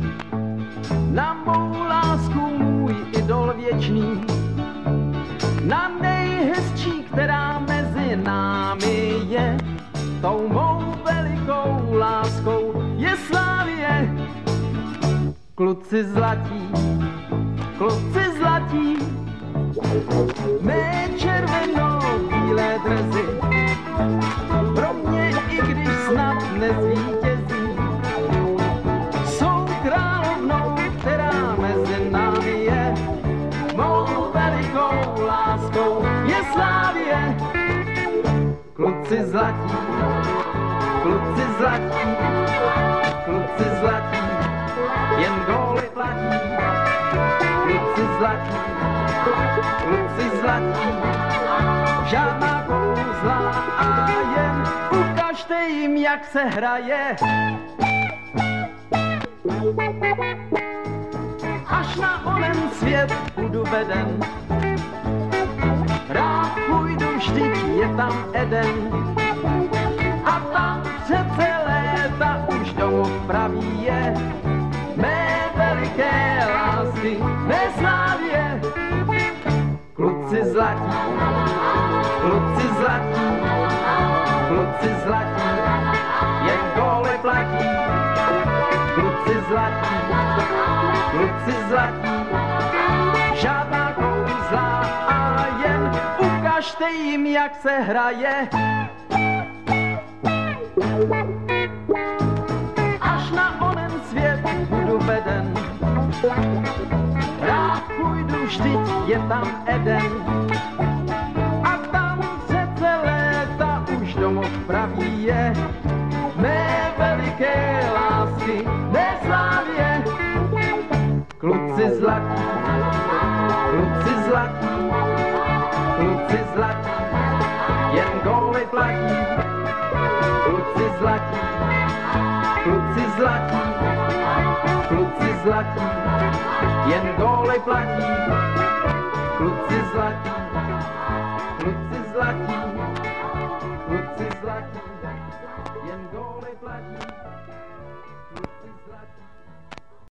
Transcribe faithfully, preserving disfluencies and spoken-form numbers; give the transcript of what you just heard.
na mou lásku můj idol věčný, na nejhezčí, která mezi námi je. Tou mou velikou láskou je Slávie. Kluci zlatí, kluci zlatí, mé červeno-bílé dresy, pro mě, i když snad nezvítězí, jsou královnou, která mezi námi je. Mou velikou láskou je Slávie. Kluci zlatí, kluci zlatí, kluci zlatí, jen góly platí. Kluci zlatí, kluci zlatí, žádná kouzla a jen ukažte jim, jak se hraje. Až na onen svět budu veden, rád půjdu, vždyť je tam Eden. A tam přece léta už domov pravý je, mé veliké lásky, mé Slávie. Kluci zlatí, kluci zlatí, kluci zlatí, jen góly platí. Kluci zlatí, kluci zlatí, žádná kouzla a jen ukažte jim, jak se hraje. Až na onen svět budu veden, rád půjdu, vždyť je tam Eden. A tam přece léta už domov pravý je, mé veliké lásky, mé Slávie. Kluci zlatí, kluci zlatí, kluci zlatí, jen góly platí. Kluci zlatí, kluci zlatí, kluci zlatí, jen góly platí. Kluci zlatí.